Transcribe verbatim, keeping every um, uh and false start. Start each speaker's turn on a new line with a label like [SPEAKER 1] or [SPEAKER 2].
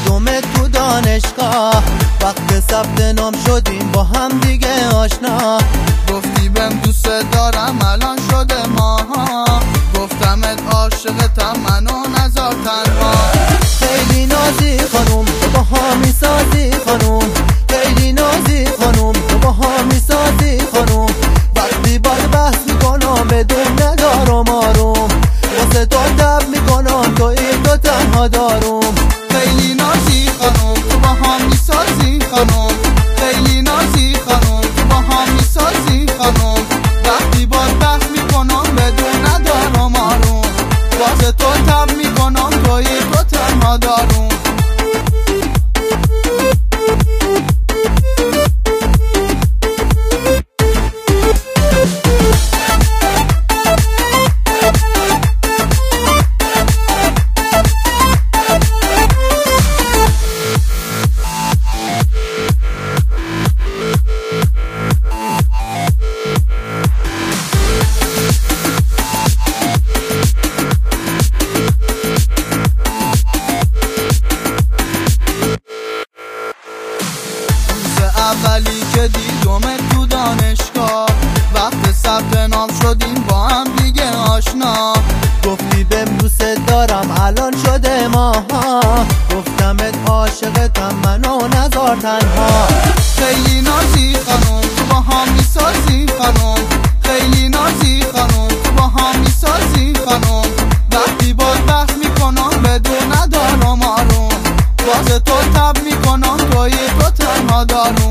[SPEAKER 1] دیدم تو دانشگاه، وقت ثبت نام شدیم با هم دیگه آشنا.
[SPEAKER 2] گفتی بهم دوست دارم الان شده ماها، گفتمت عاشقتم منو نذار تنها.
[SPEAKER 1] خیلی نازی خانوم تو با ها میسازی خانوم، خیلی نازی خانوم تو با ها میسازی خانوم. وقتی باید بحث میکنم بدون ندارم آروم، واسه تو تب میکنم تو این تو تنها داروم.
[SPEAKER 2] خیلی نازی خانوم تو با ها میسازی خانوم، خیلی نازی خانوم تو با ها میسازی خانوم. وقتی باید بحث میکنم بدون ندارم آروم، واسه تو تب میکنم تو این تو تنها داروم. اولی که دیدم تو دانشگاه، وقت ثبت نام شدیم با هم دیگه آشنا.
[SPEAKER 1] گفتی بهم دوست دارم الان شده ماها، گفتمت عاشقتم منو نذار تنها.
[SPEAKER 2] خیلی نازی خانوم تو با هم میسازی خانوم، خیلی نازی خانوم تو با هم میسازی خانوم. وقتی باید بحث میکنم بدون ندارم آروم، واسه تو تب میکنم توی تو تنها داروم.